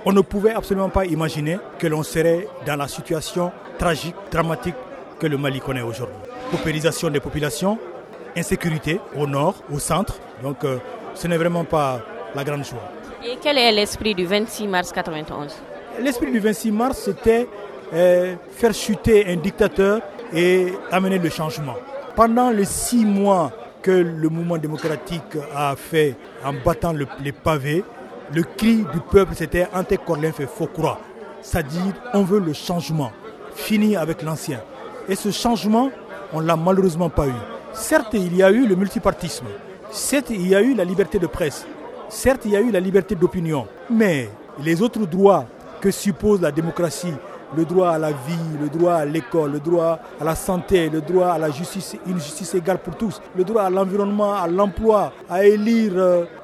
On ne pouvait absolument pas imaginer que l'on serait dans la situation tragique, dramatique que le Mali connaît aujourd'hui. Paupérisation des populations, insécurité au nord, au centre. Donc ce n'est vraiment pas la grande joie. Et quel est l'esprit du 26 mars 1991 ? L'esprit du 26 mars, c'était faire chuter un dictateur et amener le changement. Pendant les 6 mois que le mouvement démocratique a fait en battant les pavés, le cri du peuple, c'était « Ante Korlen fait faux croix », c'est-à-dire « on veut le changement, fini avec l'ancien ». Et ce changement, on ne l'a malheureusement pas eu. Certes, il y a eu le multipartisme, certes, il y a eu la liberté de presse, certes, il y a eu la liberté d'opinion, mais les autres droits que suppose la démocratie, le droit à la vie, le droit à l'école, le droit à la santé, le droit à la justice, une justice égale pour tous, le droit à l'environnement, à l'emploi, à élire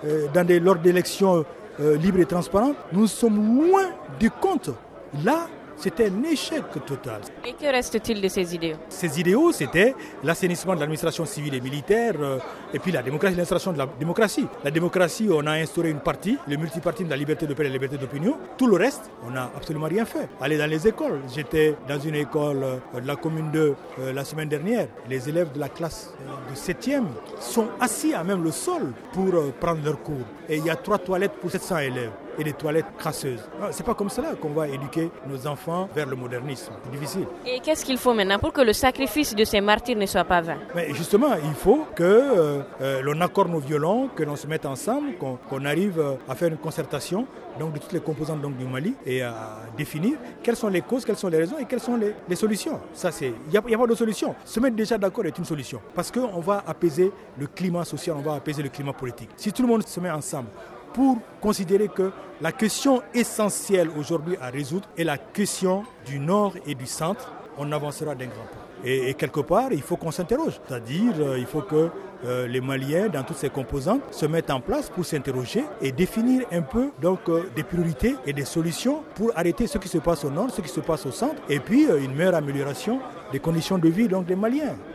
lors d'élections libres et transparentes, nous sommes loin du compte. Là, c'était un échec total. Et que reste-t-il de ces idéaux ? Ces idéaux, c'était l'assainissement de l'administration civile et militaire, et puis la démocratie, l'instauration de la démocratie. La démocratie, on a instauré une partie, le multipartisme, la liberté de paix et la liberté d'opinion. Tout le reste, on n'a absolument rien fait. Aller dans les écoles. J'étais dans une école de la commune 2 la semaine dernière. Les élèves de la classe de 7e sont assis à même le sol pour prendre leur cours. Et il y a 3 toilettes pour 700 élèves. Et des toilettes crasseuses. C'est pas comme cela qu'on va éduquer nos enfants vers le modernisme. C'est difficile. Et qu'est-ce qu'il faut maintenant pour que le sacrifice de ces martyrs ne soit pas vain ? Mais justement, il faut que l'on accorde nos violons, que l'on se mette ensemble, qu'on arrive à faire une concertation donc, de toutes les composantes donc, du Mali et à définir quelles sont les causes, quelles sont les raisons et quelles sont les solutions. Ça, il n'y a pas de solution. Se mettre déjà d'accord est une solution. Parce qu'on va apaiser le climat social, on va apaiser le climat politique. Si tout le monde se met ensemble, pour considérer que la question essentielle aujourd'hui à résoudre est la question du nord et du centre, on avancera d'un grand pas. Et quelque part, il faut qu'on s'interroge. C'est-à-dire, il faut que les Maliens, dans toutes ces composantes, se mettent en place pour s'interroger et définir un peu donc, des priorités et des solutions pour arrêter ce qui se passe au nord, ce qui se passe au centre, et puis une meilleure amélioration des conditions de vie donc, des Maliens.